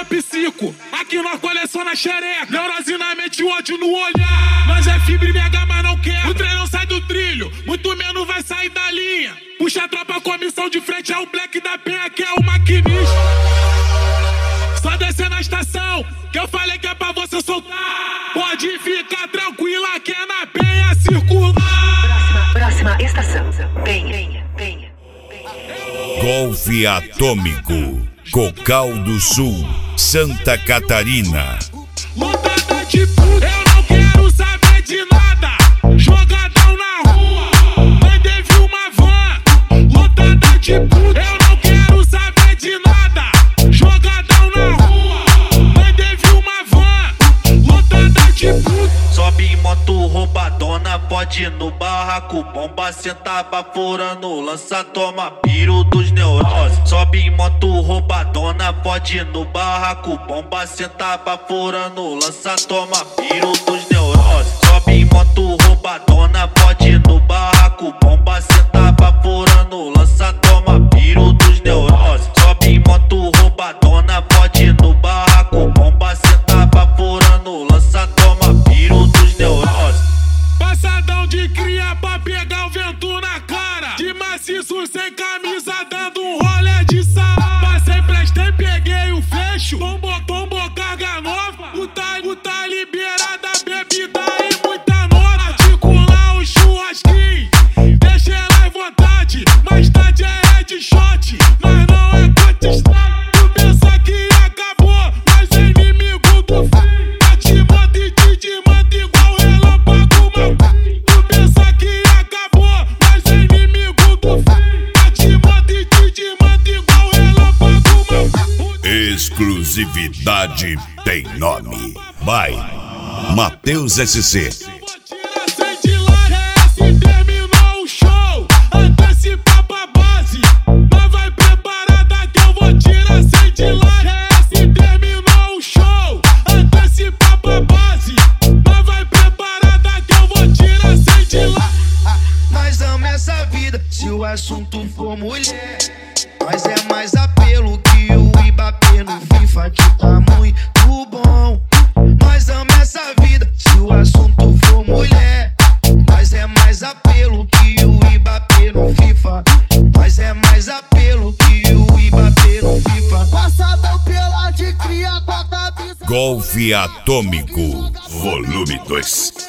na psico. Aqui nós coleciona xereca. Neurose na mente, ódio no olhar. Nós é fibra e mega, mas não quer. O trem não sai do trilho, muito menos vai sair da linha. Puxa a tropa, comissão de frente é o Black da Penha, que é o maquinista. Só descer na estação, que eu falei que é pra você soltar. Pode ficar tranquila que é na Penha circular. Próxima estação, Penha. Golfe Atômico, Cocal do Sul, Santa Catarina. Lotada de puta, eu não quero saber de nada. Jogadão na rua, mandei vir uma van. Lotada de puta, eu não quero saber de nada. Jogadão na rua, mandei vir uma van. Lotada de puta. Sobe em moto roubadona, pode ir no barraco. Bomba senta baforando, lança, toma piro dos neuroses. Sobe em moto roubadona, pode ir no barraco. Bomba senta baforando, lança, toma piro dos neuroses. Sobe em moto roubadona, pode ir no barraco. Bomba senta baforando, lança, toma piro dos neuroses. Sobe em moto roubadona, pode ir no barraco. Bomba senta baforando, lança, toma piro dos neuroses. Passadão de cria pra pegar o vento na cara. De maciço sem camisa, dando um rolê de sala. Passei, prestei, peguei o fecho. Tombou carga nova. Puta liberada, bebida e muita nota. Articular o churrasquinho, deixa ela à vontade. Mais tarde é headshot, mas não é contestar. Tu pensa que acabou, mas é inimigo do fim. Tá te manda e te manda igual relâmpago, meu. Tu pensa que acabou, mas é inimigo do fim. Tá te manda e te manda igual relâmpago, meu. Exclusividade tem nome. Vai, Matheus SC. Terminou o show, antecipa pra base. Mas vai preparada que eu vou tirar sem de lá. Terminou o show, antecipa pra base. Mas vai preparada que eu vou tirar sem de lá. Nós amo essa vida, se o assunto for mulher. Nós é mais apelo que o Ibapê no FIFA, que tá muito bom. Nós amo essa vida, se o assunto for mulher. Nós é mais apelo que o Ibapê no FIFA. Nós é mais apelo que o Ibapê no FIFA. Passadão pela de cria com a cabeça. Golfe Atômico, volume 2.